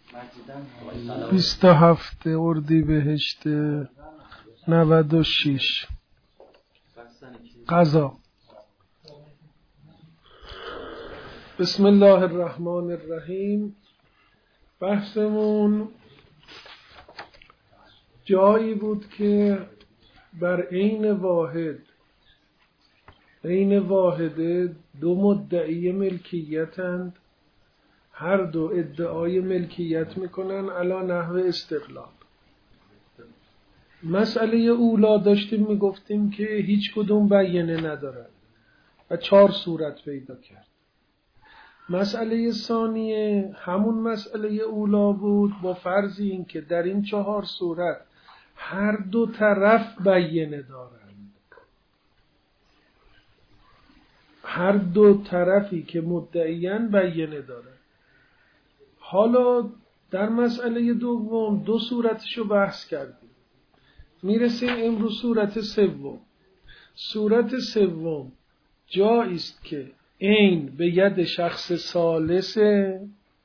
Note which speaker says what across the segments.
Speaker 1: 27 اردیبهشت 96 قضا. بسم الله الرحمن الرحیم. بحثمون جایی بود که بر عین واحده دو مدعی ملکیتند، هر دو ادعای ملکیت میکنن علی نحو استقلال. مسئله اولا داشتیم میگفتیم که هیچ کدوم بیانه ندارد و 4 صورت پیدا کرد. مسئله ثانیه همون مسئله اولا بود با فرض این که در این 4 صورت هر دو طرف بیانه دارند، هر دو طرفی که مدعیان بیانه دارند. حالا در مسئله دوم 2 صورتشو بحث کردیم، میرسیم امروز صورت سوم. صورت سوم جایی است که عین به ید شخص ثالثه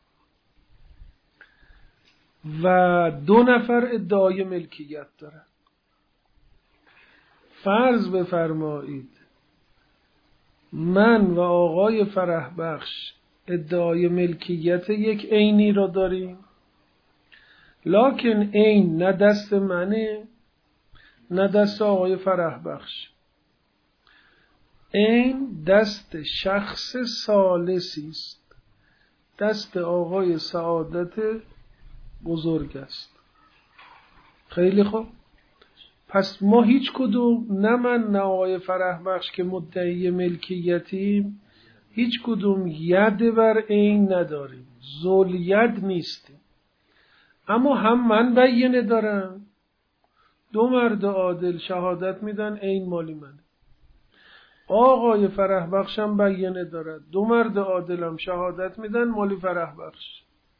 Speaker 1: و 2 نفر ادعای ملکیت دارند. فرض بفرمایید من و آقای فرح بخش ادعای ملکیت یک عینی را داریم، لکن عین نه دست منه نه دست آقای فرح بخش، عین دست شخص ثالثی است، دست آقای سعادت بزرگ است. خیلی خوب، پس ما هیچ کدوم، نه من نه آقای فرح بخش که مدعی ملکیتیم، هیچ کدوم ید بر عین نداریم، ذل ید نیستیم. اما هم من بیانه دارم، 2 مرد عادل شهادت میدن عین مالی منه. آقای فرح بخشم بیانه دارد، 2 مرد عادلم شهادت میدن مالی فرح بخش.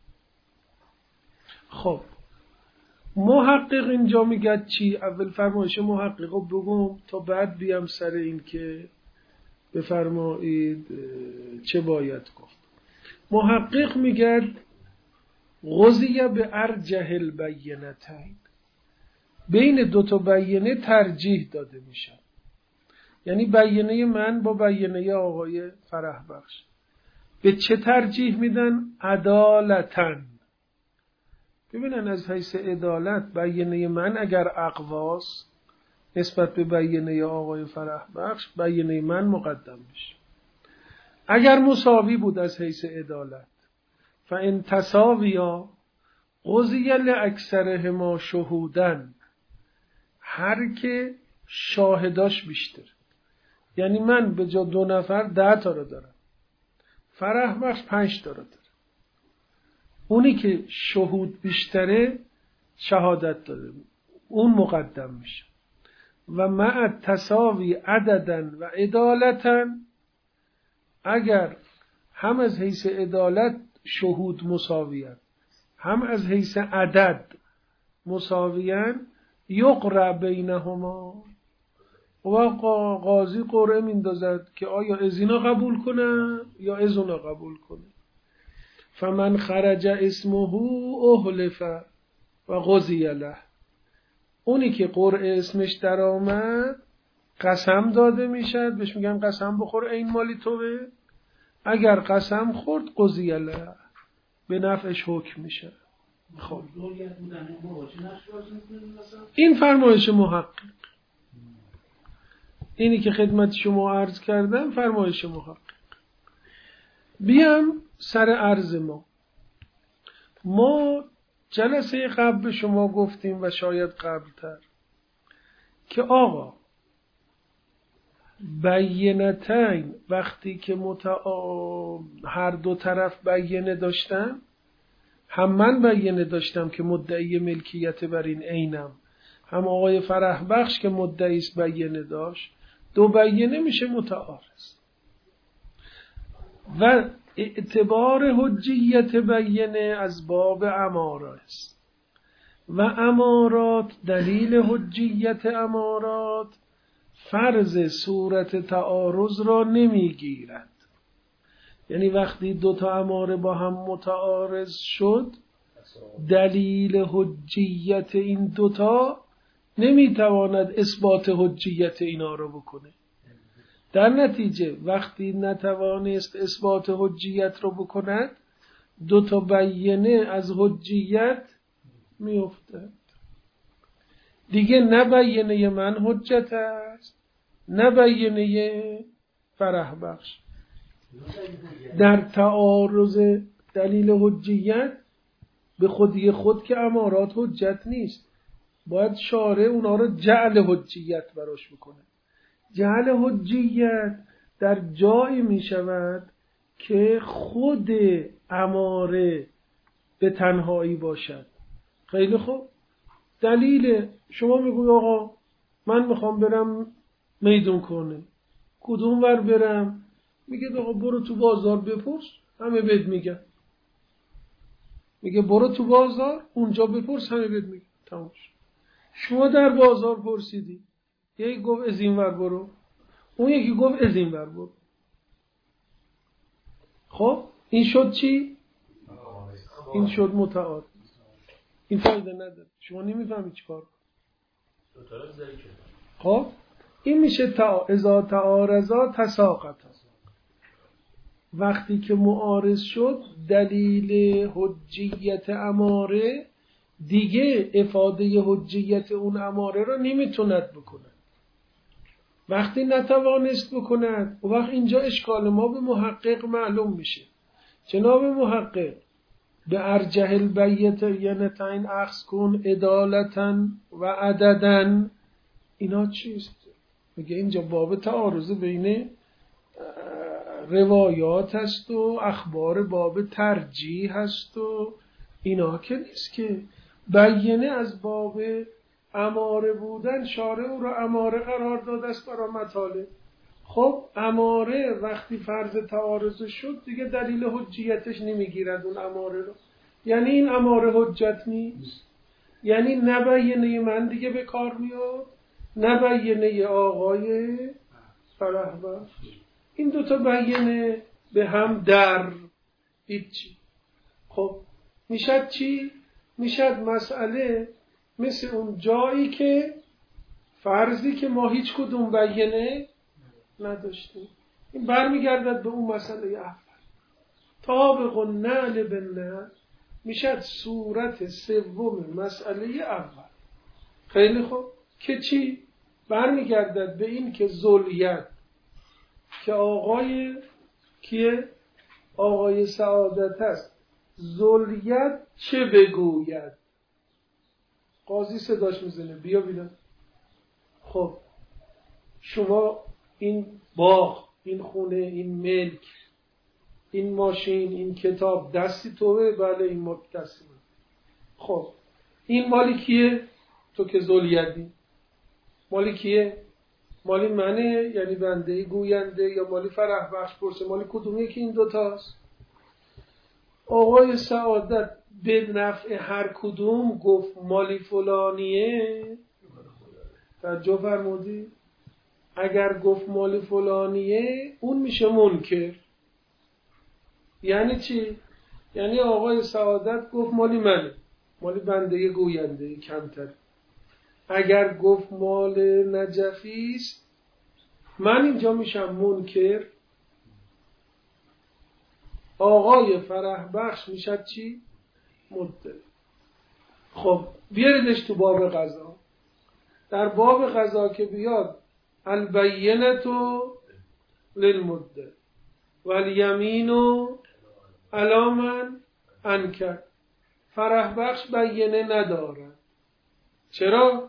Speaker 1: خب محقق اینجا میگه چی؟ اول فرمایش محقق رو بگم تا بعد بیام سر این که بفرمایید چه باید گفت. محقق میگه قضیه به ارجح البینتین، بین 2 تا بیانه ترجیح داده میشه. یعنی بیانه من با بیانه آقای فرح بخش به چه ترجیح میدن؟ عدالتن. ببینن از حیث عدالت بیانه من اگر اقواس نسبت به بیانه آقای فرح بخش، بیانه من مقدم میشه. اگر مساوی بود از حیث عدالت، فان تساویا قضی لاکثرهما شهودن، هر که شاهداش بیشتر، یعنی من به جا 2 نفر 10 تا رو دارم، فرح بخش 5 تا رو داره، اونی که شهود بیشتره شهادت داره، اون مقدم میشه. و مع تساوی عددن و عدالتن، اگر هم از حیث عدالت شهود مساویان هم از حیث عدد مساویان، یقرأ بینهما، و قاضی قرعه میندازد که آیا از اینا قبول کنه یا از اونا قبول کنه. فمن خرج اسمه احلف و قضی له، اونی که قرعه اسمش در آمد قسم داده میشد، بهش میگن قسم بخور این مالی توه. اگر قسم خورد قضی له، به نفعش حکم میشه. خب این فرمایش محقق، اینی که خدمت شما عرض کردم فرمایش محقق. بیام سر عرض ما جلسه قبل به شما گفتیم و شاید قبلتر که آقا بینتین وقتی که هر 2 طرف بیانه داشتن، هم من بیانه داشتم که مدعی ملکیت بر این عینم، هم آقای فرح بخش که مدعی است بیانه داشت، 2 بیانه میشه متعارض. و اعتبار حجیت بیانه از باب امارات است و امارات، دلیل حجیت امارات فرض صورت تعارض را نمیگیرد. یعنی وقتی 2 تا اماره با هم متعارض شد، دلیل حجیت این دوتا نمیتواند اثبات حجیت اینا رو بکنه. در نتیجه وقتی نتوانست اثبات حجیت رو بکند، دوتا بیینه از حجیت میافتد. دیگه نه بیینه من حجت است، نه بیینه فرح بخش. در تعارض دلیل حجیت به خودی خود که امارات حجت نیست، باید شارع اونا رو جعل حجیت براش بکنه. جعل حجیت در جایی می شود که خود اماره به تنهایی باشد. خیلی خوب، دلیل شما میگوی آقا من میخوام برم میدون کنه، کدوم ور برم؟ میگه آقا برو تو بازار بپرس، همه بهت میگن. میگه برو تو بازار اونجا بپرس، همه بهت میگن. تمام شد. شما در بازار پرسیدی، یکی گفت از این ور برو، اون یکی گفت از این ور برو. خب این شد چی؟ این شد متعارض. این فایده نداره، شما نمیفهمی چی کار. خب این میشه اذا تعارضا تساقطا. وقتی که معارض شد دلیل حجیت اماره دیگه افاده حجیت اون اماره رو نمیتوند بکنه. وقتی نتوانست بکند، و وقت اینجا اشکال ما به محقق معلوم میشه. جناب محقق به ارجح البیتین اخذ کن عدالتا و عددا، اینا چیست؟ میگه اینجا باب تعارض بین روایات هست و اخبار باب ترجیح هست و اینا که نیست که. بیینه از باب اماره بودن، شارع او را اماره قرار داده است برای مطالب. خب اماره وقتی فرض تعارض شد دیگه دلیل حجیتش نمیگیرد اون اماره رو. یعنی این اماره حجت نیست، یعنی نه بیینه من دیگه به کار میاد، نه بیینه آقای فرح بخش. این دوتا بیینه به هم در هیچی. خب میشد چی؟ میشد مسئله مثل اون جایی که فرضی که ما هیچ کدوم بیینه نداشتیم. این برمیگردد به اون مسئله اول. طابق النعل بالنعل میشد صورت سوم مسئله اول. خیلی خوب، که چی؟ برمیگردد به این که ذوالید که آقای کیه؟ آقای سعادت است. ذوالید چه بگوید؟ قاضی صداش میزنه بیا بیدن. خب شما این باغ، این خونه، این ملک، این ماشین، این کتاب دستی توه؟ بله این مال دستی من. خب این مالی کیه؟ تو که ذوالیدی. مالی کیه؟ مالی منه، یعنی بنده گوینده، یا مالی فرح بخش پرسه؟ مالی کدومیه که این دوتاست؟ آقای سعادت به نفع هر کدوم گفت مالی فلانیه. توجه فرمودی؟ اگر گفت مالی فلانیه اون میشه منکر. یعنی چی؟ یعنی آقای سعادت گفت مالی منه، مالی بنده گوینده کمتر. اگر گفت مال نجفیست من اینجا میشم منکر. آقای فرح بخش میشد چی؟ مدعی. خب بیاریدش تو باب قضا. در باب قضا که بیاد البینة للمدعی والیمین علی من انکر. فرح بخش بیینه ندارد. چرا؟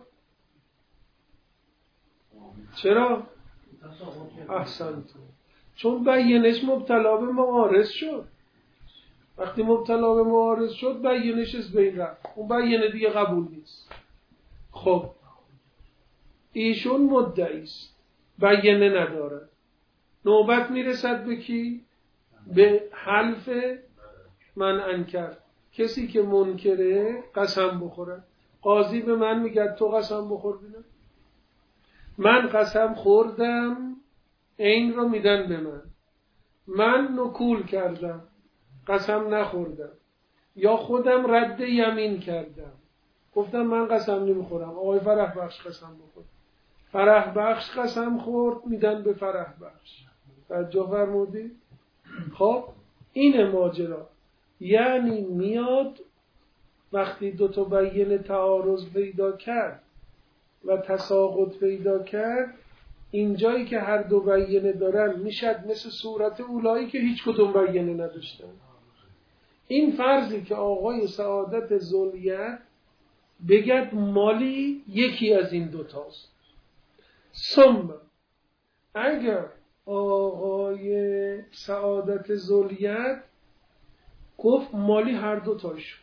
Speaker 1: چرا؟ احسنتون. چون بیینش مبتلا به معارض شد. وقتی مبتلا به معارض شد بیینش از بین رفت، اون بیینه دیگه قبول نیست. خب ایشون مدعی است، بیینه ندارد. نوبت میرسد به کی؟ به حلف من انکر. کسی که منکره قسم بخوره. قاضی به من میگه تو قسم بخور بینم. من قسم خوردم، این رو میدن به من. من نکول کردم، قسم نخوردم. یا خودم رد یمین کردم، گفتم من قسم نمیخورم، آقای فرح بخش قسم بخورد، فرح بخش قسم خورد، میدن به فرح بخش. توجه فرمودید؟ خب این ماجرا. یعنی میاد وقتی دو تا بیینه تعارض پیدا کرد و تساقط پیدا کرد، اینجایی که هر دو بیینه دارن میشد مثل صورت اولایی که هیچ کدوم بیینه نداشتن. این فرضی که آقای سعادت ذوالید بگد مالی یکی از این دوتاست. ثم اگر آقای سعادت ذوالید گفت مالی هر دوتاش،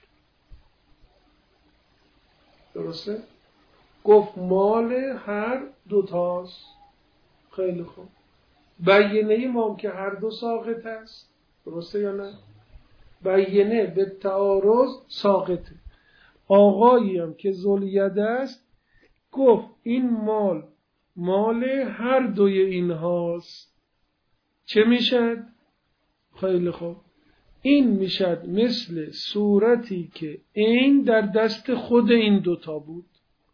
Speaker 1: درسته؟ گفت مال هر دوتاست. خیلی خوب. بیینه ما هم که هر دو ساقط است، درسته یا نه؟ بیینه به تعارض ساقطه. آقایی هم که ذوالید است گفت این مال هر دوی اینهاست. چه میشد؟ خیلی خوب. این میشد مثل صورتی که این در دست خود این دوتا بود.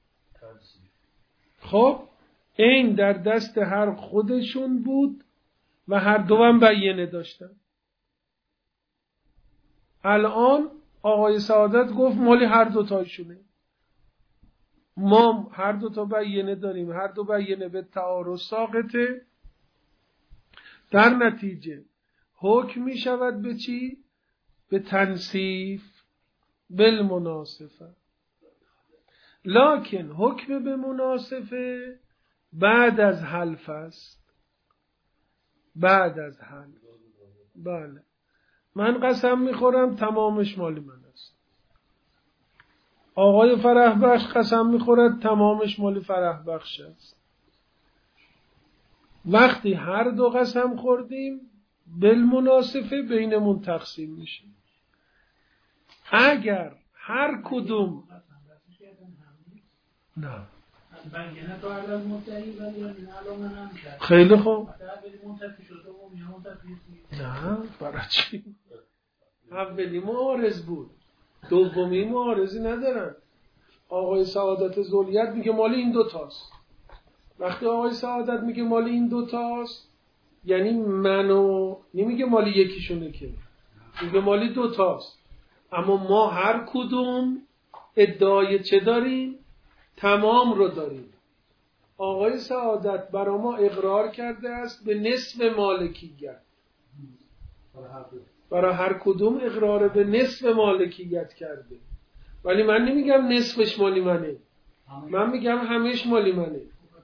Speaker 1: خب این در دست هر خودشون بود و هر دو هم بیینه داشتن. الان آقای سعادت گفت مالی هر دوتایشونه. ما هر دوتا بیینه داریم، هر دو بیینه به تعارض ساقطه. در نتیجه حکم می شود به چی؟ به تنصیف بالمناسفه. لکن حکم به مناسفه بعد از حلف است. بعد از حلف. بله. من قسم میخورم تمامش مال من است. آقای فرح بخش قسم میخورد تمامش مال فرح بخش است. وقتی هر دو قسم خوردیم بالمناسفه بینمون تقسیم میشه. اگر هر کدوم نه خیلی خوب. نه برای چی؟ اولی معارض بود، دومی معارضی ندارن. آقای سعادت ذوالید میگه مال این دوتاست. وقتی آقای سعادت میگه مال این دوتاست یعنی منو نمیگه مال یکیشونه، که میگه مالی دوتاست. اما ما هر کدوم ادعای چه داریم؟ تمام رو داریم. آقای سعادت برای ما اقرار کرده است به نصف مالکیت. برای هر کدوم اقرار به نصف مالکیت کرده. ولی من نمیگم نصفش مالی منه، من میگم همش مالی منه.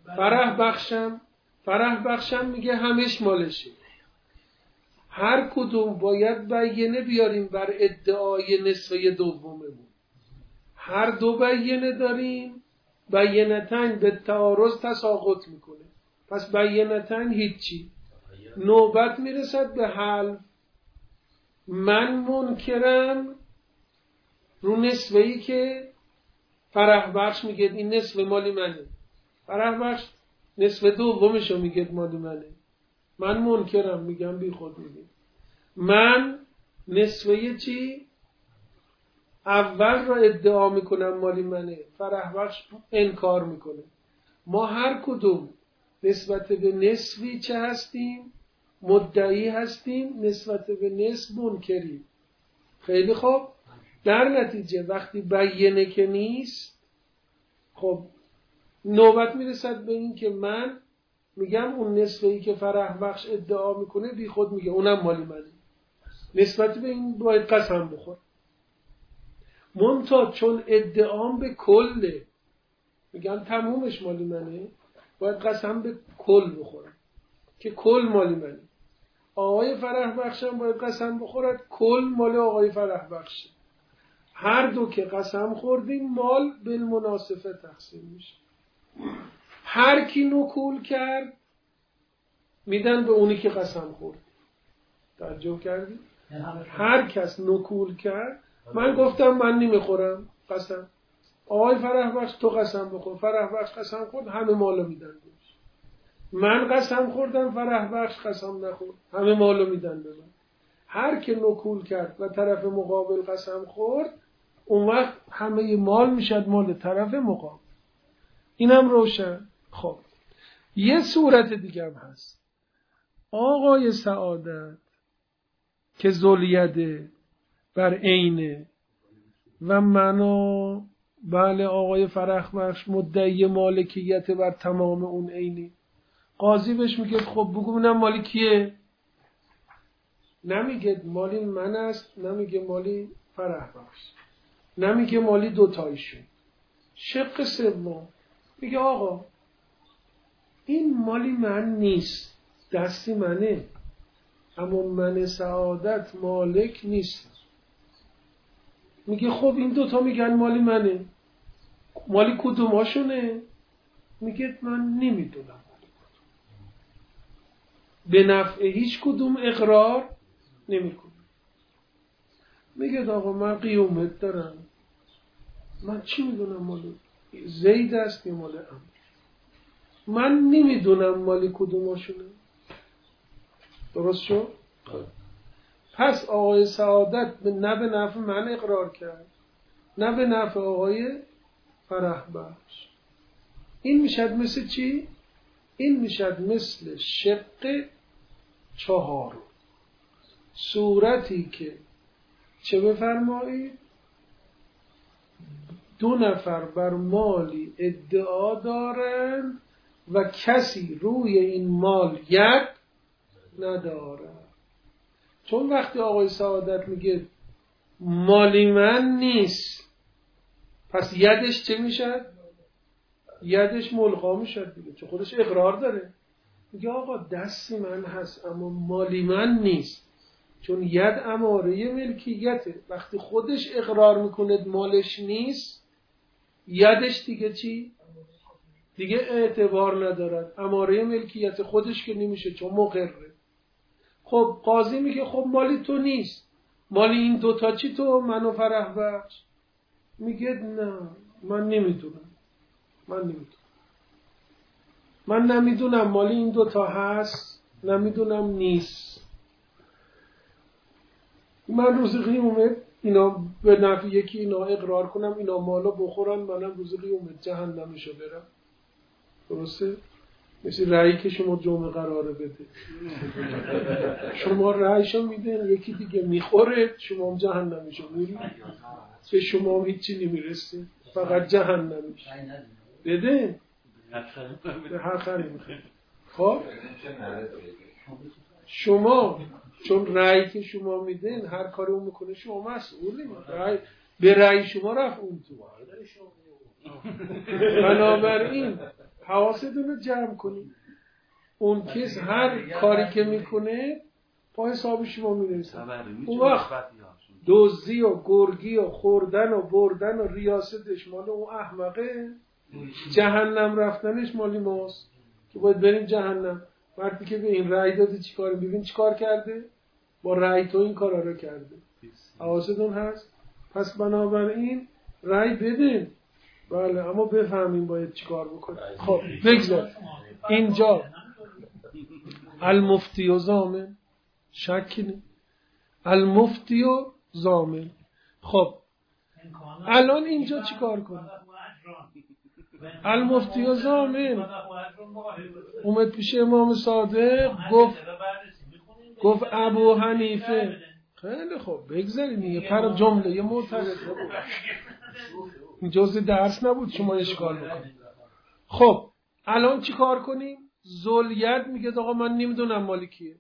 Speaker 1: فرح بخشم میگه همش مالشه. هر کدوم باید بیینه بیاریم بر ادعای نصفه دوممون. هر دو بیینه داریم، بیینتن به تعارض تساقط میکنه، پس بیینتن هیچی. نوبت میرسد به حلف. من منکرم رو نصفه ای که فرح بخش میگه این نصف مالی منه، فرح بخش نصف دومشو میگه مالی منه. من منکرم، میگم بی خود میگه. من نصفه چی؟ اول را ادعا میکنم مالی منه، فرح بخش انکار میکنه. ما هر کدوم نسبت به نصفی چه هستیم؟ مدعی هستیم، نسبت به نصف منکریم. خیلی خوب. در نتیجه وقتی بیینه که نیست، خب نوبت میرسد به این که من میگم اون نصفی که فرح بخش ادعا میکنه بی خود میگه اونم مالی منه. نسبت به این باید قسم بخور. منتها چون ادعام به کله، میگم تمومش مالی منه، باید قسم به کل بخورم که کل مالی منه. آقای فرح بخشم باید قسم بخورد کل مال آقای فرح بخشه. هر دو که قسم خوردیم مال بالمناسبه تقسیم میشه. هر کی نکول کرد میدن به اونی که قسم خورد. توجه کردی؟ هر کس نکول کرد، من گفتم من نمیخورم قسم، آقای فرح بخش تو قسم بخور، فرح بخش قسم خورد، همه مالو میدن بهش. من قسم خوردم، فرح بخش قسم نخورد، همه مالو میدن به من. هر که نکول کرد و طرف مقابل قسم خورد، اون وقت همه مال میشد مال طرف مقابل. اینم روشن. خب یه صورت دیگه هم هست. آقای سعادت که ذوالیده بر عینه و منو، بله آقای فرح بخش مدعی مالکیت بر تمام اون عینی، قاضی بهش میگه خب بگو ببینم مالی کیه؟ نمیگه مالی من است، نمیگه مالی فرح بخش، نمیگه مالی دوتایشون. شق سوم میگه آقا این مالی من نیست، دستی منه، اما من سعادت مالک نیست. میگه خب این دوتا میگن مالی منه، مالی کدوماشونه؟ میگه من نمیدونم، به نفع هیچ کدوم اقرار نمیکنه. میگه آقا من قیومت دارم، من چی میدونم مالی زید است یا مال امر؟ من نمیدونم مالی کدوماشونه. درست شد؟ پس آقای سعادت نه به نفع من اقرار کرد، نه به نفع آقای فرح بخش. این میشد مثل چی؟ این میشد مثل شق چهارم، صورتی که چه بفرمایید دو نفر بر مالی ادعا دارند و کسی روی این مال ید نداره. چون وقتی آقای سعادت میگه مالی من نیست، پس یدش چه میشد؟ یدش ملغا میشد دیگه، چون خودش اقرار داره. میگه آقا دستی من هست اما مالی من نیست، چون ید اماره ملکیته. وقتی خودش اقرار میکنه مالش نیست، یدش دیگه چی؟ دیگه اعتبار ندارد، اماره ملکیت خودش که نمیشه چون مقره. خب قاضی میگه خب مالی تو نیست، مالی این دوتا چی تو منو فرح بخش؟ میگه نه من نمیدونم، من نمیدونم مالی این دوتا هست، نمیدونم نیست. من روز قیامت اینا به نفع یکی اینا اقرار کنم، اینا مالا بخورن، منم روز قیامت جهنمشو برم. درسته؟ مثل رأیی که شما جمعه قراره بده، شما رأیشو میدین یکی دیگه میخوره، شما هم جهنمشو میری، به شما هم هیچی نمیرسه، فقط جهنمش بده به هر خری میخواد. خب شما چون رأی که شما میدین هر کاری اون میکنه شما مسئولین، به رأی شما رفت اون تو. بنابراین حواستون رو جمع کنید، اون کس هر کاری که میکنه با حساب شما میرسه. اون وقت دزدی و گرگی و خوردن و بردن و ریاستش مال اون احمقه، جهنم رفتنش مالی ماست که باید بریم جهنم. وقتی که به این رأی داده چی کار؟ ببین چی کار کرده؟ با رأی تو این کارا رو کرده. حواستون هست؟ پس بنابراین رأی بدین، بله، اما بفهمیم باید چی کار بکنیم. خب بگذار اینجا المفتی و ضامن، شکی نه، المفتی و ضامن. خب الان اینجا چی کار کنیم؟ المفتی و ضامن اومد پیش امام صادق گفت ابو حنیفه. خیلی خوب بگذاریم یه پر جمله یه معترض بود، این جزء درس نبود شما اشکال بکنید. خب الان چی کار کنیم؟ ذوالید میگه آقا من نمیدونم مالی کیه،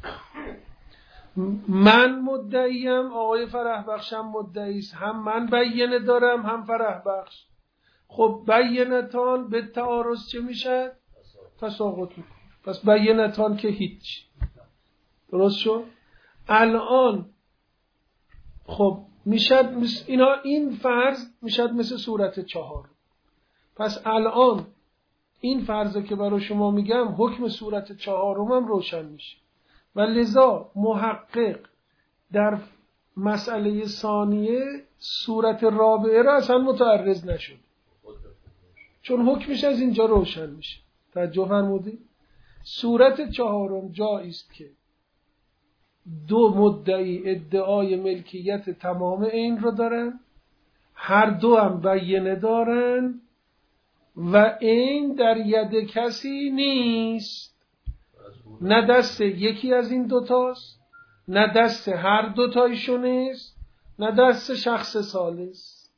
Speaker 1: من مدعیم، آقای فرح بخشم مدعیست، هم من بینه دارم هم فرح بخش. خب بینتان به تعارض چه میشه؟ تساقط میکنه. پس بینتان که هیچ. درست شد؟ الان خب میشد اینا این فرض میشد مثل صورت چهار. پس الان این فرضه که برای شما میگم حکم صورت چهارم هم روشن میشه و لذا محقق در مسئله ثانیه صورت رابعه را اصلا متعرض نشد، چون حکمش از اینجا روشن میشه. توجه فرمودید؟ صورت چهارم جایی است که دو مدعی ادعای ملکیت تمام این رو دارن، هر دو هم بیینه دارن و این در ید کسی نیست، نه دست یکی از این دوتاست، نه دست هر دوتایشونیست، نه دست شخص ثالث.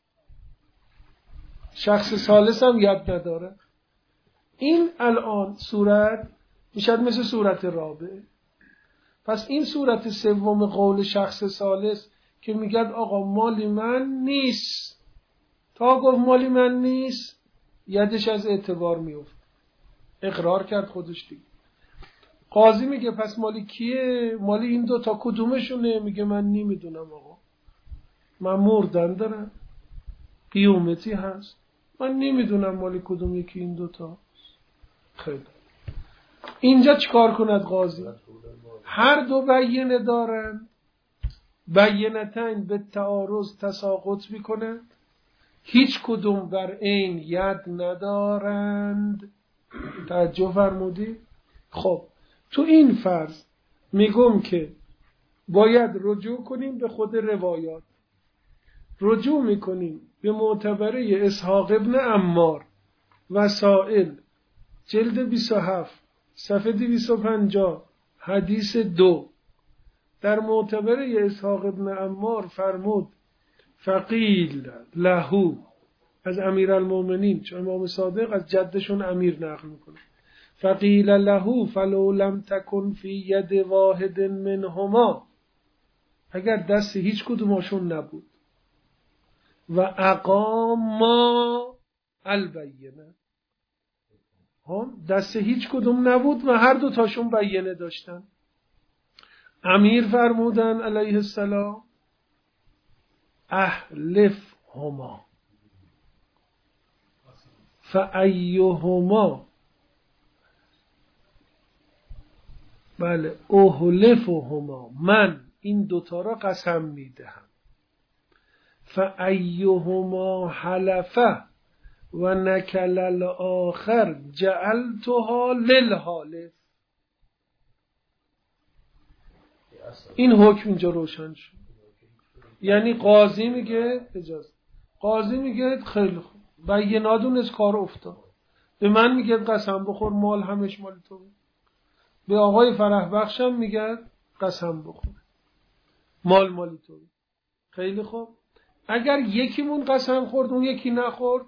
Speaker 1: شخص ثالث هم ید نداره. این الان صورت میشد مثل صورت رابع. پس این صورت سوم قول شخص ثالث که میگه آقا مالی من نیست، تا گفت مالی من نیست یدش از اعتبار میفت، اقرار کرد خودش دیگه. قاضی میگه پس مالی کیه؟ مالی این دو تا کدومشونه؟ میگه من نمیدونم آقا، من مردن دارم، قیومتی هست، من نمیدونم مالی کدوم یکی این دوتا. خیلی اینجا چیکار کند قاضی؟ هر دو بیینه دارن، بیینتین به تعارض تساقط میکنند، هیچ کدوم بر این ید ندارند. توجه فرمودی؟ خب تو این فرض میگم که باید رجوع کنیم به خود روایات. رجوع میکنیم به معتبره اسحاق ابن عمار وسائل جلد 27 صفحه 250 حدیث 2. در معتبره اسحاق ابن عمار فرمود فقیل لهو از امیرالمومنین، چون امام صادق از جدشون امیر نقل میکنه، فقیل لهو فلو لم تکن فی ید واحد منهما، اگر دست هیچ کدومشون نبود، و اقاما البینه، دست هیچ کدوم نبود و هر دو تاشون بیینه داشتن، امیر فرمودن علیه السلام احلف هما فایهما، بله احلفهما، من این دوتا را قسم میدهم، فایهما حلفه و نکل الاخر جعلتها للحالف. این حکم اینجا روشن شد. یعنی قاضی میگه اجازه، قاضی میگه خیلی خوب بینادون از کار افتاد، به من میگه قسم بخور مال همش مال تو، به آقای فرح بخشم میگه قسم بخور مال مالی تو. خیلی خوب اگر یکیمون قسم خورد اون یکی نخورد،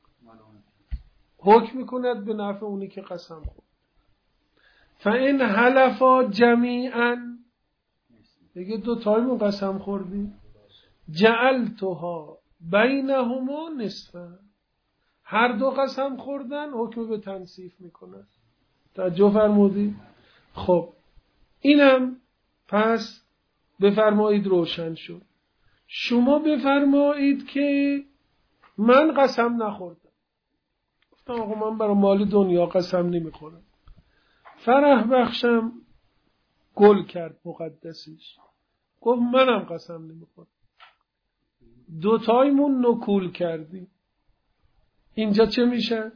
Speaker 1: حکم میکند به نفع اونی که قسم خورد. فإن حلفا جمیعا، دیگه دو تایمون قسم خوردی، جعلتها بینهما نصفا، هر دو قسم خوردن حکم به تنصیف میکنه. توجه فرمودی؟ خب اینم پس بفرمایید روشن شد. شما بفرمایید که من قسم نخوردم، گفتم آقا من برای مال دنیا قسم نمیخورم. فرح بخشم گل کرد مقدسیش، گفت منم قسم نمیخورم، دوتایمون نکول کردیم. اینجا چه میشه؟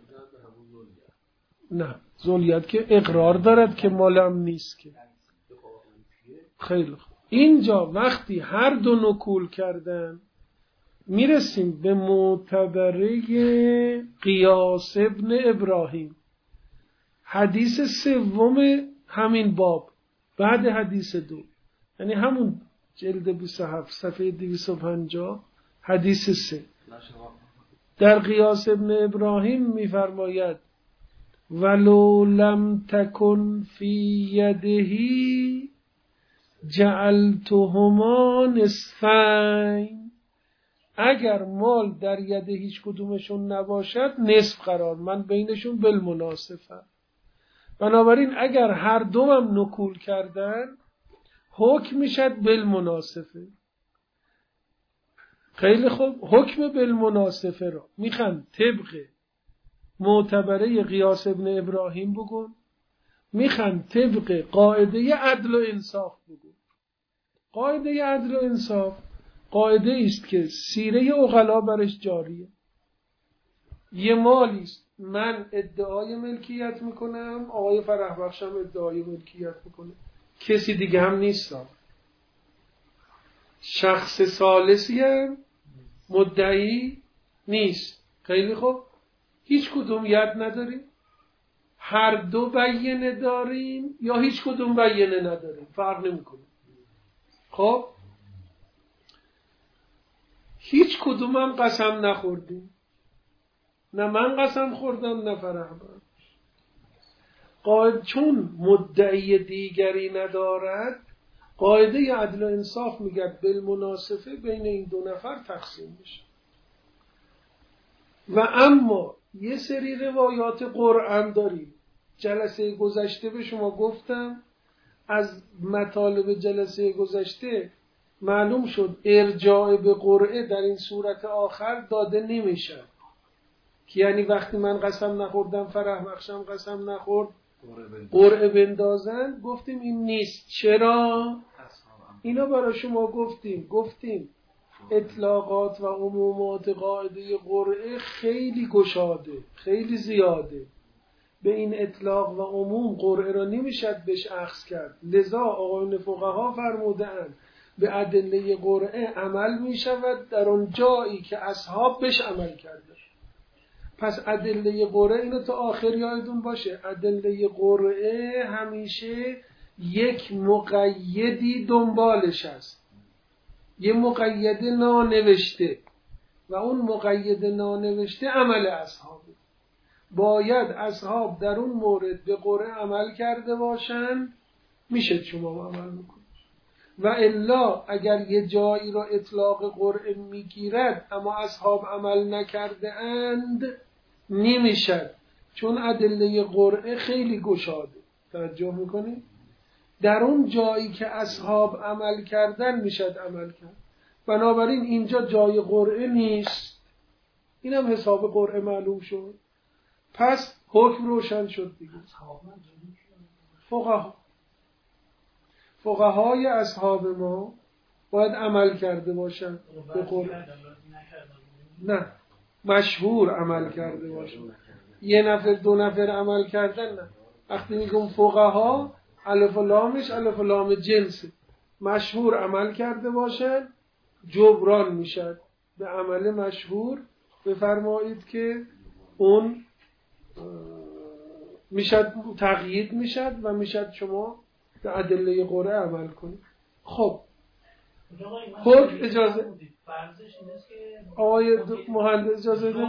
Speaker 1: نه ذلیت که اقرار دارد که مالم نیست که. خیلی خوب اینجا وقتی هر دو نکول کردن میرسیم به معتبره قیاس ابن ابراهیم، حدیث سوم همین باب بعد حدیث 2، یعنی همون جلد 27 صفحه 250 حدیث 3. در قیاس ابن ابراهیم میفرماید ولو لم تکن فی یدهی جعلتهما نصفین، اگر مال در ید هیچ کدومشون نباشد نصف قرار، من بینشون بالمناسفه. بنابراین اگر هر دوم نکول کردن حکم میشد بالمناسفه. خیلی خوب حکم بالمناسفه را میخوان طبق معتبره قیاس ابن ابراهیم بگن، میخوان طبق قاعده عدل و انصاف بگن. قاعده عدل و انصاف قاعده است که سیره عقلا برش جاریه. یه مالی است من ادعای ملکیت میکنم، آقای فرح بخشم ادعای ملکیت میکنه، کسی دیگه هم نیست. شخص ثالثی هم مدعی نیست. خیلی خوب، هیچ کدوم ید نداریم، هر دو بیانه داریم یا هیچ کدوم بیانه نداریم، فرق نمیکنه. خب هیچ کدوم هم قسم نخوردیم، نه من قسم خوردم نه فرهمند. چون مدعی دیگری ندارد، قاعده عدل و انصاف میگه بالمناسبه بین این دو نفر تقسیم میشه. و اما یه سری روایات قرآن داریم. جلسه گذشته به شما گفتم از مطالب جلسه گذشته معلوم شد ارجاع به قرعه در این صورت آخر داده نمیشه، که یعنی وقتی من قسم نخوردم فرح بخشم قسم نخورد قرعه بندازن. گفتیم این نیست. چرا؟ اینا برای شما گفتیم اطلاقات و عمومات قاعده قرعه خیلی گشاده، خیلی زیاده. به این اطلاق و عموم قرعه را نمیشد بهش اخذ کرد. لذا آقایون فقها فرمودند به ادله قرعه عمل میشود در اون جایی که اصحاب بهش عمل کرده. پس ادله قرعه، اینو تا آخر یادتون باشه، ادله قرعه همیشه یک مقیدی دنبالش هست، یه مقید نانوشته، و اون مقید نانوشته عمل اصحابه. باید اصحاب در اون مورد به قرعه عمل کرده باشن، میشه شما عمل میکنید. و الا اگر یه جایی را اطلاق قرعه میگیرد اما اصحاب عمل نکرده اند نمیشد، چون ادله قرعه خیلی گشاده. توجه میکنید؟ در اون جایی که اصحاب عمل کردن میشد عمل کرد. بنابراین اینجا جای قرعه نیست. اینم حساب قرعه معلوم شد. پس حکم روشن شد دیگه. فقهای اصحاب ما باید عمل کرده باشن به قرعه. نه، مشهور عمل کرده باشن. یه نفر دو نفر عمل کردن نه. وقتی میگم فقها، الف و لامش الف و لام جنسه. مشهور عمل کرده باشن جبران میشد به عمل مشهور. بفرمایید که اون میشد تقیید میشد و میشد شما به ادله قرعه عمل کنید. خب حکم اجازه آقای مهندس اجازه ده؟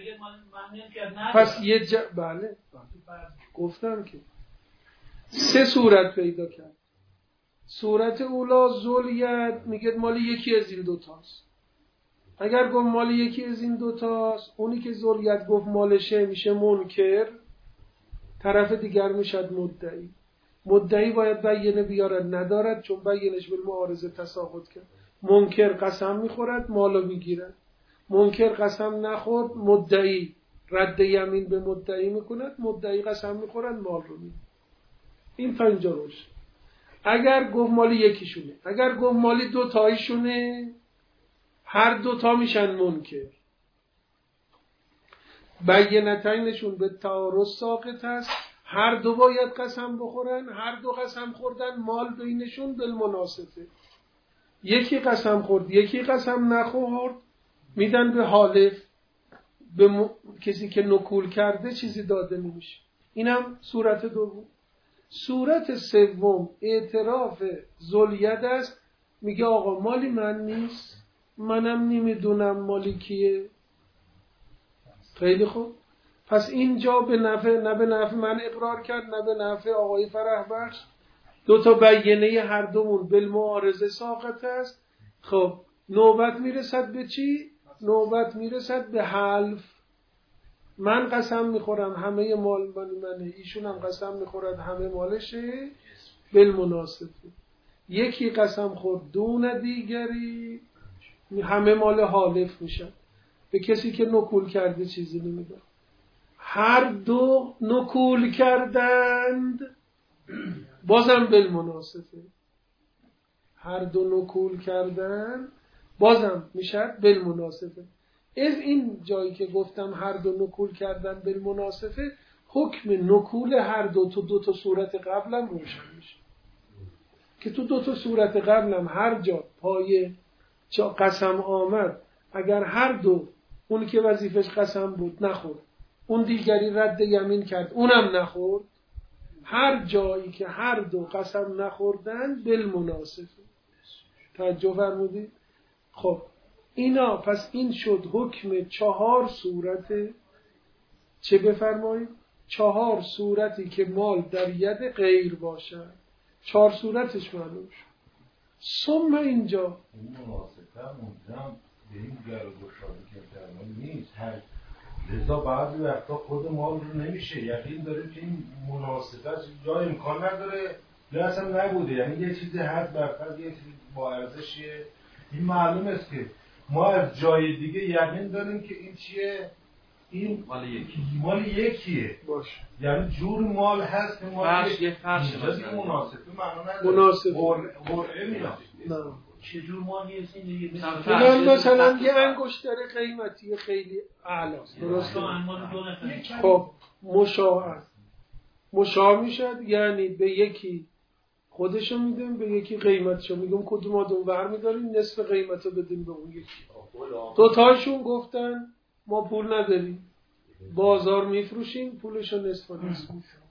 Speaker 1: پس یه بله گفتم که سه صورت پیدا کرد. صورت اولا ذوالید میگه مال یکی از این دوتاست. اگر گفت مال یکی از این دوتاست، اونی که ذوالید گفت مالشه میشه منکر، طرف دیگر میشد مدعی. مدعی باید بیانه بیارد، ندارد چون بیانش بالمعارضه تساقط کرد. منکر قسم میخورد مالو میگیرد. منکر قسم نخورد مدعی رد یمین به مدعی میکند، مدعی قسم میخورد مال رو میگیرد. این تا اینجا روش. اگر گفت مالی یکیشونه، اگر گفت مالی دو تایشونه، هر دو تا میشن منکر. بینتینشون به تعارض ساقط هست، هر دو باید قسم بخورن، هر دو قسم خوردن مال بینشون بالمناسبه. یکی قسم خورد یکی قسم نخورد، میدن به حالف. به کسی که نکول کرده چیزی داده نمیشه. اینم صورت دوم. صورت سوم اعتراف ذوالید است، میگه آقا مالی من نیست، منم نمیدونم مالی کیه. خیلی خوب، پس اینجا به نفع نه به نفع من اقرار کرد نه به نفع آقای فرح بخش. دو تا بیانه هر دومون بالمعارضه ساقط است. خب نوبت میرسد به چی؟ نوبت میرسد به حلف. من قسم میخورم همه مال منه، ایشون هم قسم میخورد همه مالشه، بالمناسبه. یکی قسم خورد دون دیگری، همه مال حالف میشن. به کسی که نکول کرده چیزی نمیدن. هر دو نکول کردند بازم بالمناسبه. هر دو نکول کردند بازم میشد بالمناسبه. از این جایی که گفتم هر دو نکول کردن بالمناسبه، حکم نکول هر دو تو دو تا صورت قبلم روشن میشه. که تو دو تا صورت قبلم هر جا پای قسم آمد، اگر هر دو، اون که وظیفش قسم بود نخورد، اون دیگری رد یمین کرد اونم نخورد، هر جایی که هر دو قسم نخوردن بالمناسبه. توجه فرمودید؟ خب اینا، پس این شد حکم 4 صورت. چه بفرمایید؟ 4 صورتی که مال در ید غیر باشد. 4 صورتش معلوم شد. ثم اینجا
Speaker 2: این مناسبه منظم به این گرگوشایی که درمان نیست. لذا بعضی وقتا خود مال رو نمیشه یقین داره که این مناسبه یا امکان نداره یا اصلا نبوده، یعنی یه چیزی هست برفرض یه چیزی با ارزشیه. این معلوم است که ما از جای دیگه یقین داریم که این چیه، این مال یکیه
Speaker 1: باشه،
Speaker 2: یعنی جور مال هست که مال
Speaker 3: یه فرش
Speaker 2: مناسبه معنا نداره،
Speaker 1: مناسبه
Speaker 2: قرعه میاد.
Speaker 3: چه جور مالی هست این دیگه؟
Speaker 1: مثلا یه انگشتر قیمتی خیلی اعلاست، درسته؟ خب مشاع میشد، یعنی به یکی خودشو میدیم، به یکی قیمتشو میگم کدوم آدم برمیداریم نصف قیمتو بدیم به اون یکی. دوتاشون گفتن ما پول نداریم، بازار میفروشیم، پولشو نصف نصف.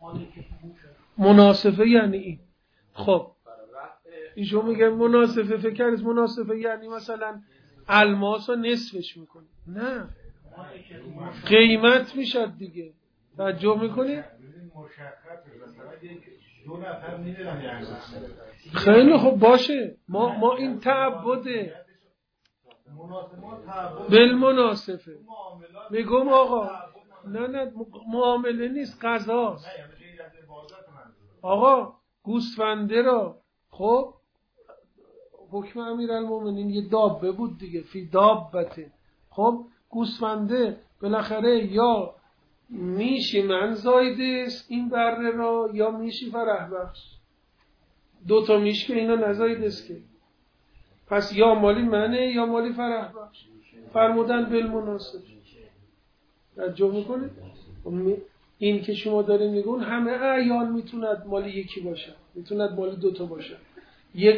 Speaker 1: مناسبه یعنی این. خب ایشون میگه مناسبه، فکر از مناسبه یعنی مثلا الماس رو نصفش میکنه، نه قیمت میشد دیگه. توجه میکنید؟ خیلی خوب باشه، ما این تعبده بالمناسبه میگم آقا، نه معامله نیست، قضاست آقا. گوسفنده را، خب حکم امیرالمومنین یه دابه بود دیگه، فی دابته. خب گوسفنده بالاخره یا میشی من زایده است این بره را، یا میشی فرح بخش. 2 میش که اینا نزایده است که، پس یا مالی منه یا مالی فرح بخش. فرمودن بالمناسب. توجه میکنه؟ این که شما دارین میگون همه اعیان میتوند مالی یکی باشه، میتوند مالی 2 باشه. یه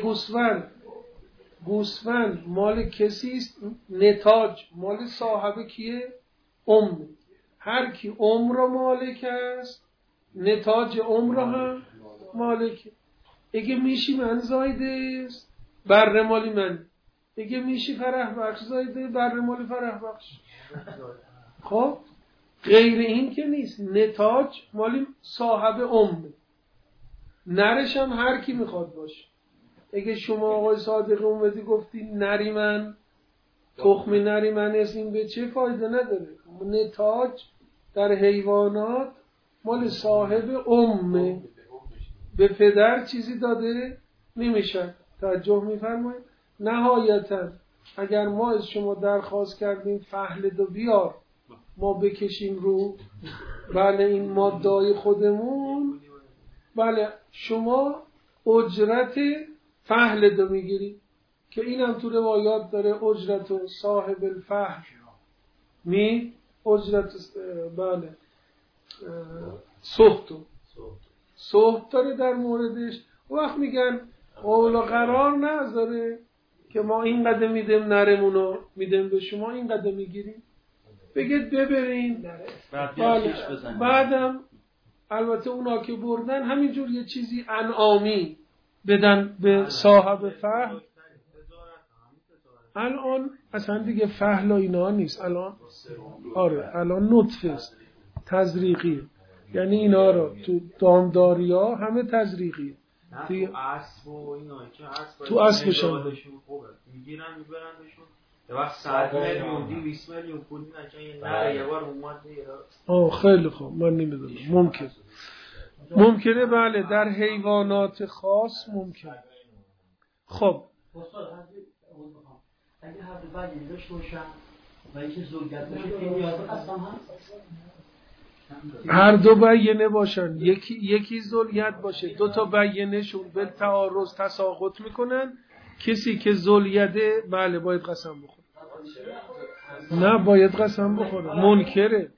Speaker 1: گوسفند مال کسی است، نتاج مال صاحب کیه؟ هر کی را مالک است، نتاج را هم مالک. اگه میشی من زایده است، بره مالی من. اگه میشی فرح بخش زایده، بره مالی فرح بخش. خب غیر این که نیست، نتاج مالی صاحب نرش هم هر کی میخواد باشه. اگه شما آقای صادق اومدی گفتی نری من، تخمی نری من است، این به چه فایده نداره. نتاج در حیوانات مال صاحب به پدر چیزی داده نمیشن. توجه میفرمایید؟ نهایتا اگر ما از شما درخواست کردیم فهلد و بیار ما بکشیم رو بله این ماده‌های خودمون، بله شما اجرت فهلد رو میگیری که اینم تو روایات داره، اجرت و صاحب الفهل اجرت بله صحت داره در موردش. وقت میگن قول و قرار نذاره که ما این قدر میدیم نرمونو میدیم به شما این قدر میگیریم، بگید ببرین. بعدم البته اونا که بردن همینجور یه چیزی انعامی بدن به صاحب فهل. الان اصلا دیگه فهل و اینا نیست، الان الان نطفه است، تزریقیه. یعنی اینا رو تو دامداری ها همه تزریقیه.
Speaker 3: تو اسب و اینا که
Speaker 1: تو اسبشون
Speaker 3: میگیرن میبرنشون یه وقت 100 میلیون 200 میلیون پول میدن یه بار اومد.
Speaker 1: خیلی خوب، من نمیدونم. ممکنه بله در حیوانات خاص ممکنه. خب
Speaker 4: اگه هر دو بگیری داشته باشن و اینکه زوجیت باشه که نیاز به قسم هست،
Speaker 1: هر دو بیینه باشن، یکی زولیت باشه، 2 بیینه‌شون به تعارض تساقط میکنن، کسی که زولیده بله باید قسم بخوره. نه باید قسم بخوره، منکره.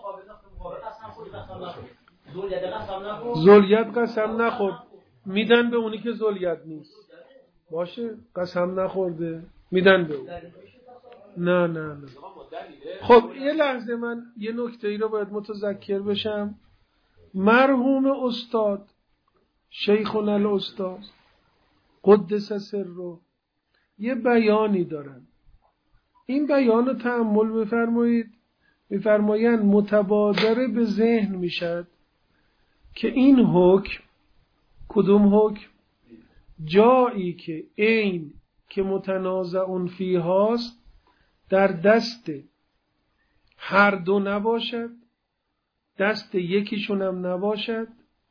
Speaker 1: زولیت قسم نخورد میدن به اونی که زولیت نیست باشه، قسم نخورده میدن به اون. نه. خب یه لحظه من یه نکته ای رو باید متذکر بشم. مرحوم استاد شیخنا الاستاد قدس سره یه بیانی دارن. این بیان رو تأمل بفرمایید. میفرمایند متبادر به ذهن میشد که این حکم، کدوم حکم؟ جایی که عین که متنازع فیه هاست در دست هر دو نباشد، دست یکیشون هم نباشد،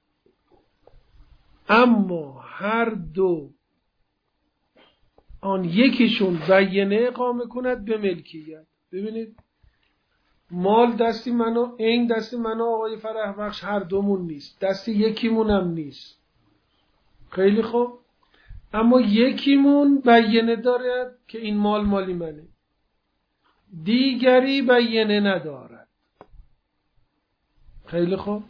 Speaker 1: اما هر دو آن یکیشون بیانه اقامه کند به ملکیت. ببینید مال دستی منو، این دستی منو آقای فرح بخش هر دومون نیست، دستی یکیمون هم نیست. خیلی خوب، اما یکیمون بیانه دارد که این مال مالی منه، دیگری بیانه ندارد. خیلی خوب،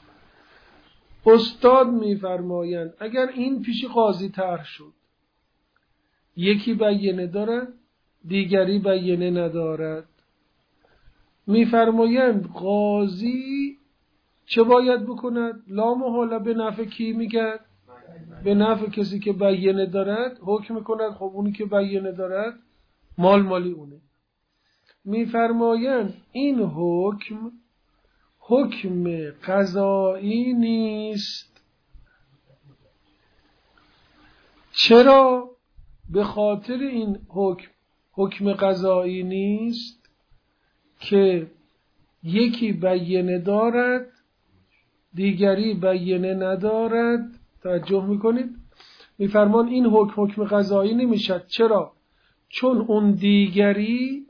Speaker 1: استاد میفرمایند اگر این پیش قاضی طرح شد، یکی بیانه دارد دیگری بیانه ندارد، میفرمایند قاضی چه باید بکند؟ لا محاله به نفع کی میگد؟ به نفع کسی که بیانه دارد حکم کند. خب اونی که بیانه دارد مال مالی اونه. میفرمایند این حکم قضایی نیست. چرا؟ به خاطر این حکم قضایی نیست که یکی بیانه دارد دیگری بیانه ندارد. توجه میکنید؟ میفرمان این حکم قضایی نمیشد. چرا؟ چون اون دیگری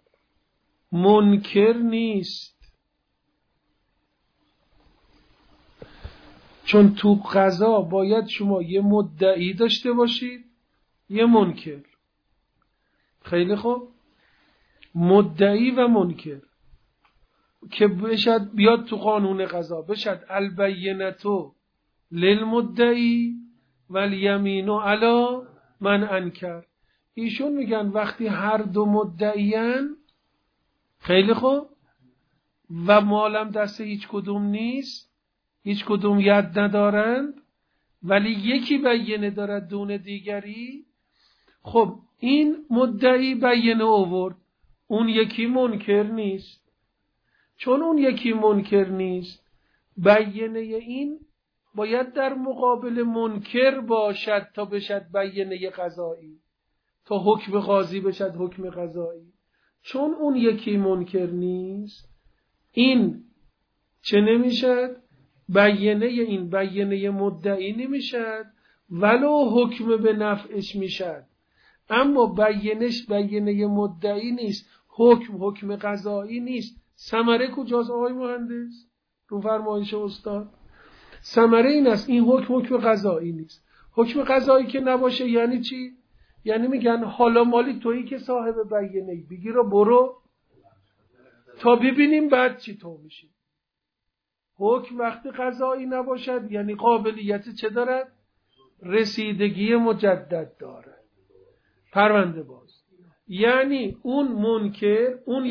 Speaker 1: منکر نیست. چون تو قضا باید شما یه مدعی داشته باشید یه منکر. خیلی خوب، مدعی و منکر که بشد بیاد تو قانون قضا بشد البینتو للمدعی والیمین علی من انکر. ایشون میگن وقتی هر دو مدعیان، خیلی خوب، و مالم دست هیچ کدوم نیست، هیچ کدوم ید ندارند، ولی یکی بیانه دارد دون دیگری، خب این مدعی بیانه آورد، اون یکی منکر نیست. چون اون یکی منکر نیست، بیانه این باید در مقابل منکر باشد تا بشد بیانه قضایی، تا حکم قاضی بشد حکم قضایی. چون اون یکی منکر نیست، این چه نمیشد؟ بیانه این بیانه مدعی نمیشد، ولو حکم به نفعش میشد. اما بیانش بیانه مدعی نیست، حکم قضایی نیست. ثمره کجاست آقای مهندس؟ رو فرمایش استاد ثمره این است، این حکم قضایی نیست. حکم قضایی که نباشه یعنی چی؟ یعنی میگن حالا مالی تویی که صاحب بیانه‌ای، بگیر و برو تا ببینیم بعد چی تو میشی. حکم وقتی قضایی نباشد یعنی قابلیت چه دارد؟ رسیدگی مجدد دارد. پرونده باز. یعنی اون منکر، اون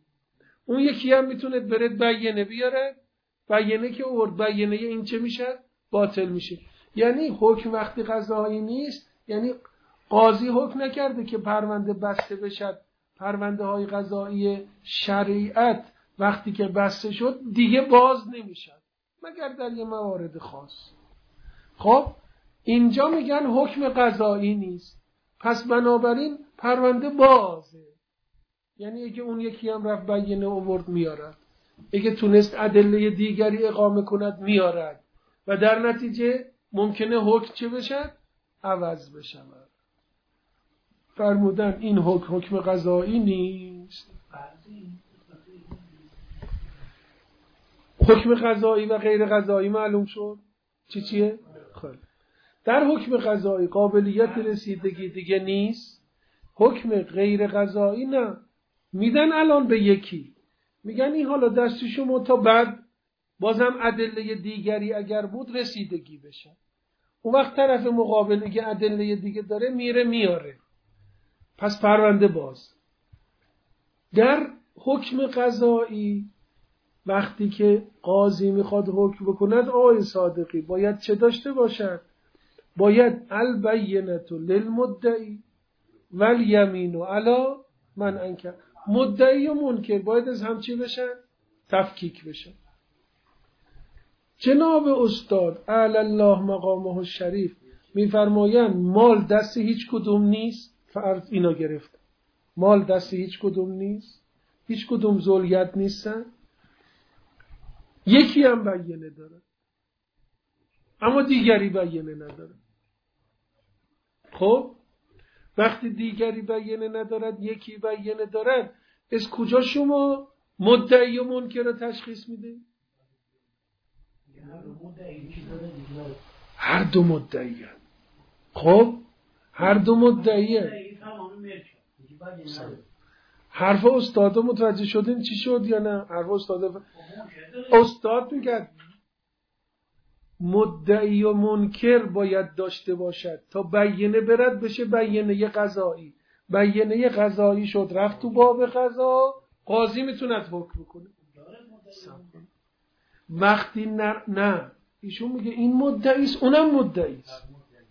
Speaker 1: یکی هم میتونه برد بیانه بیاره، بیانه که آورد بیانه این چه میشه؟ باطل میشه. یعنی حکم وقتی قضایی نیست یعنی قاضی حکم نکرده که پرونده بسته بشد. پرونده های قضایی شریعت وقتی که بسته شد دیگه باز نمیشد مگر در یه موارد خاص. خب اینجا میگن حکم قضایی نیست، پس بنابراین پرونده بازه. یعنی اگه اون یکی هم رفت بیانه آورد میارد، اگه تونست ادله دیگری اقامه کند میارد و در نتیجه ممکنه حکم چه بشد؟ عوض بشود. فرمودن این حکم قضایی نیست. حکم قضایی و غیر قضایی معلوم شد چیه؟ خیلی. در حکم قضایی قابلیت رسیدگی دیگه نیست، حکم غیر قضایی نه. میدن الان به یکی، میگن این حالا دست شما تا بعد بازم ادله دیگری اگر بود رسیدگی بشه. اون وقت طرف مقابل اگه ادله دیگه داره میره میاره. پس پرونده باز. در حکم قضایی وقتی که قاضی میخواد حکم بکند آقای صادقی باید چه داشته باشد؟ باید البینة للمدعی والیمین علی من انکر. مدعی و منکر باید از هم چی بشن؟ تفکیک بشن. جناب استاد اعلی الله مقامه الشریف میفرمایند مال دست هیچ کدوم نیست. فرض اینا گرفت مال دست هیچ کدوم نیست، هیچ کدوم ذولیت نیستن، یکی هم بیانه داره اما دیگری بیانه نداره. خب وقتی دیگری بیانه ندارد یکی بیانه دارد، از کجا شما مدعی و منکر رو تشخیص میده؟ هر دو مدعی هم. خب هر دو مدعی هم. حرف استاد متوجه شدین چی شد یا نه؟ حرف استاد میگه مدعی و منکر باید داشته باشد تا بیانه برد بشه بیانه قضایی. بیانه قضایی شد رفت تو باب قضا، قاضی میتوند حکم کنه. وقتی نه ایشون میگه این مدعی است اونم مدعی است.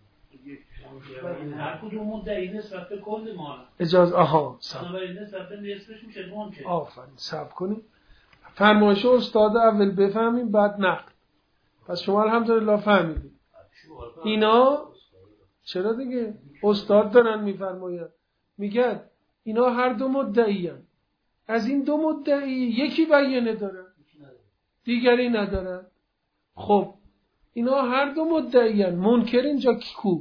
Speaker 4: هر کدوم مدعی نسبت به کل مال
Speaker 1: اجازه
Speaker 4: نسبت به نصفش میشه منکر.
Speaker 1: آفرین صبر کنید. فرمایش استاد اول بفهمیم بعد نقد. پس شما الحمدلله فهمیدید. اینا چرا دیگه استاد دارن میفرماید، میگن اینا هر دو مدعی هستند. از این دو مدعی یکی بیانه داره دیگری نداره. خب اینا هر دو مدعی هستند. منکر اینجا کو؟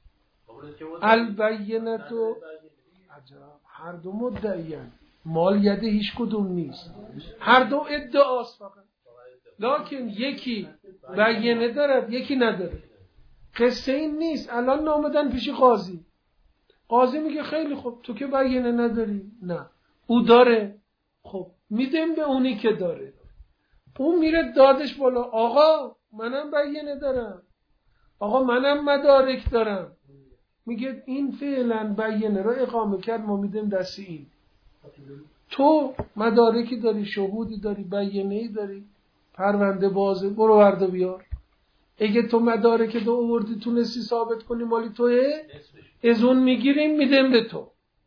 Speaker 1: البینه تو هر دو مدعی هستند. مال ید هیچ کدوم نیست، هر دو ادعاست فقط، لکن یکی بیانه دارد یکی نداره. قصه این نیست الان نامدن پیش قاضی، قاضی میگه خیلی خوب تو که بیانه نداری، نه او داره، خب میدیم به اونی که داره. اون میره دادش بالا، آقا منم بیانه دارم، آقا منم مدارک دارم. میگه این فعلا بیانه رو اقامه کرد ما میدیم دست این. تو مدارکی داری، شهودی داری، بیانه‌ای داری، پرونده بازه، برو ورده بیار. اگه تو مدارک دو آوردی تونستی ثابت کنی مالی توه، از اون میگیریم میدیم به تو.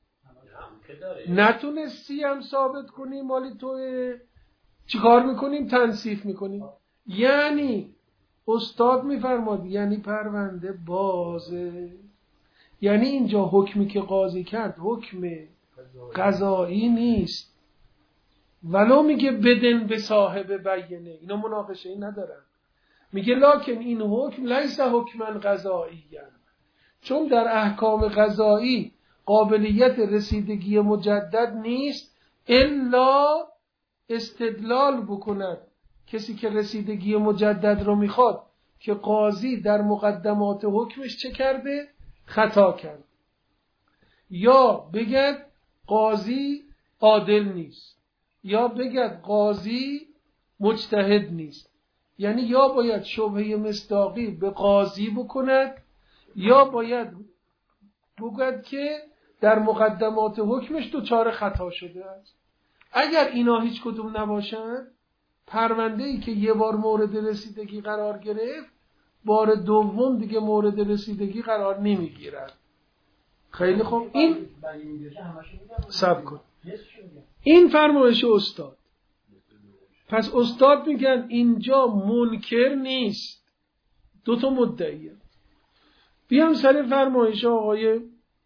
Speaker 1: نتونستی هم ثابت کنی مالی توه، چیکار میکنیم؟ تنصیف میکنیم. یعنی استاد میفرماد یعنی پرونده بازه، یعنی اینجا حکمی که قاضی کرد حکم قضایی نیست، ولو میگه بدن به صاحب بیانه، اینا مناقشه ای ندارن. میگه لکن این حکم لیس حکما قضایی، چون در احکام قضایی قابلیت رسیدگی مجدد نیست الا استدلال بکند کسی که رسیدگی مجدد رو میخواد که قاضی در مقدمات حکمش چه کرده؟ خطا کرد، یا بگد قاضی عادل نیست، یا بگد قاضی مجتهد نیست. یعنی یا باید شبهه مصداقی به قاضی بکند یا باید بگد که در مقدمات حکمش دچار خطا شده است. اگر اینا هیچ کدوم نباشند، پرونده‌ای که یه بار مورد رسیدگی قرار گرفت بار دوم دیگه مورد رسیدگی قرار نمیگیرد. خیلی خوب، این صبر کن، این فرمایش استاد. پس استاد میگن اینجا منکر نیست، دوتا مدعیه. بیام سر فرمایش آقای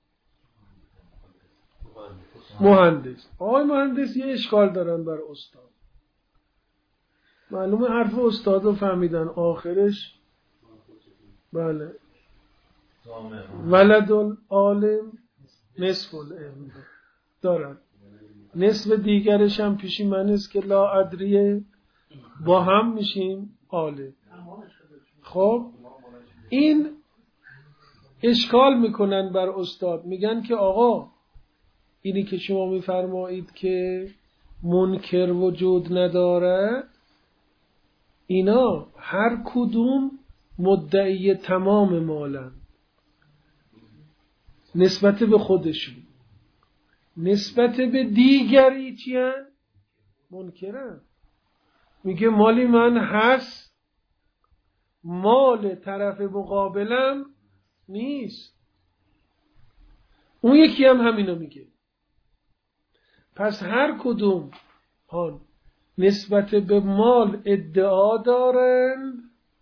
Speaker 1: مهندس. آقای مهندس یه اشکال دارن بر استاد. معلومه حرف استاد رو فهمیدن، آخرش بله ولد العالم نصف العلم دارن، نصف دیگرش هم پیشی من است که لا ادریه، با هم میشیم عالم. خب این اشکال میکنن بر استاد، میگن که آقا اینی که شما میفرمایید که منکر وجود ندارد، اینا هر کدوم مدعی تمام مالن نسبت به خودشون. نسبت به دیگری چی هن؟ منکرن. میگه مالی من هست، مال طرف مقابلم نیست. اون یکی هم همینو میگه. پس هر کدوم ها نسبت به مال ادعا دارن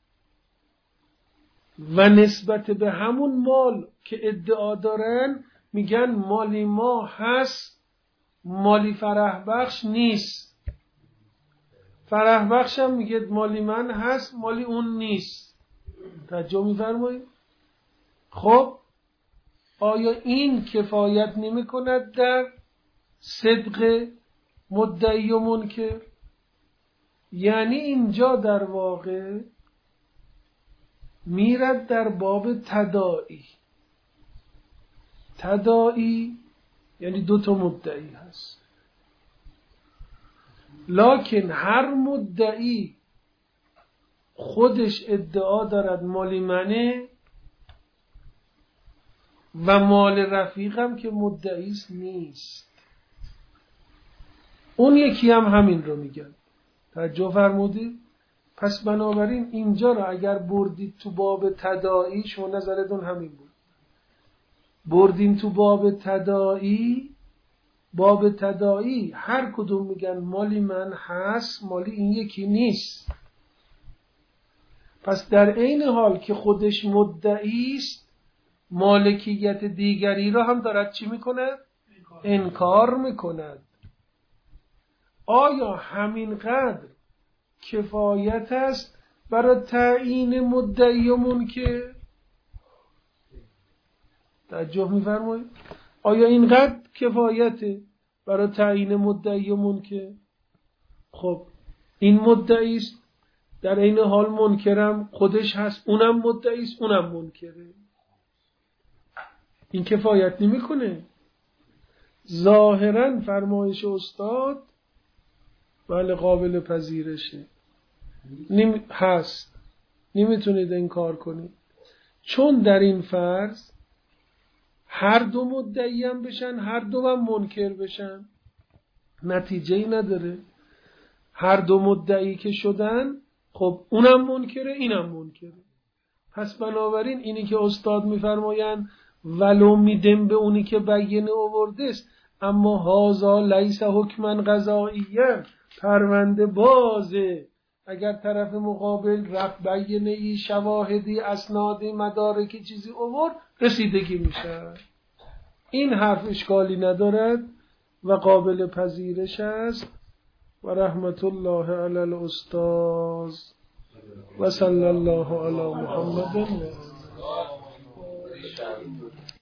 Speaker 1: و نسبت به همون مال که ادعا دارن میگن مالی ما هست، مالی فرح بخش نیست. فرح بخش هم میگه مالی من هست، مالی اون نیست. توجه می‌فرمایید؟ خب آیا این کفایت نمی کند در صدق مدعی و منکر؟ یعنی اینجا در واقع میرد در باب تداعی. تداعی یعنی دو تا مدعی هست، لکن هر مدعی خودش ادعا دارد مالی منه و مال رفیقم که مدعیست نیست. اون یکی هم همین رو میگن. توجه فرمودید؟ پس بنابراین اینجا رو اگر بردید تو باب تداعی، شما نظرتون همین بود، بردین تو باب تداعی، باب تداعی هر کدوم میگن مالی من هست، مالی این یکی نیست. پس در عین حال که خودش مدعیست، مالکیت دیگری را هم دارد چی میکند؟ انکار میکند. آیا همینقدر کفایت است برای تعیین مدعی و منکر؟ توجه می‌فرمایید؟ آیا اینقدر کفایته برای تعیین مدعی و منکر؟ خب این مدعی است، در این حال منکرم خودش هست، اونم مدعی است، اونم منکره. این کفایت نمی‌کنه. ظاهراً فرمایش استاد بله قابل پذیرشه، هست، نمیتونید انکار کنید. چون در این فرض هر دو مدعی هم بشن، هر دو هم منکر بشن، نتیجه‌ای نداره. هر دو مدعی که شدن، خب اونم منکره اینم منکره. پس بنابراین اینی که استاد میفرمایند ولو میدم به اونی که بیینه آورده است، اما هازا لیس حکما قضائیه، پرونده بازه. اگر طرف مقابل رفت بیینه‌ای، شواهدی، اسنادی، مدارکی چیزی آورد، رسیدگی میشه. این حرف اشکالی ندارد و قابل پذیرش است. و رحمت الله علی الاستاذ و صلی الله علی محمد.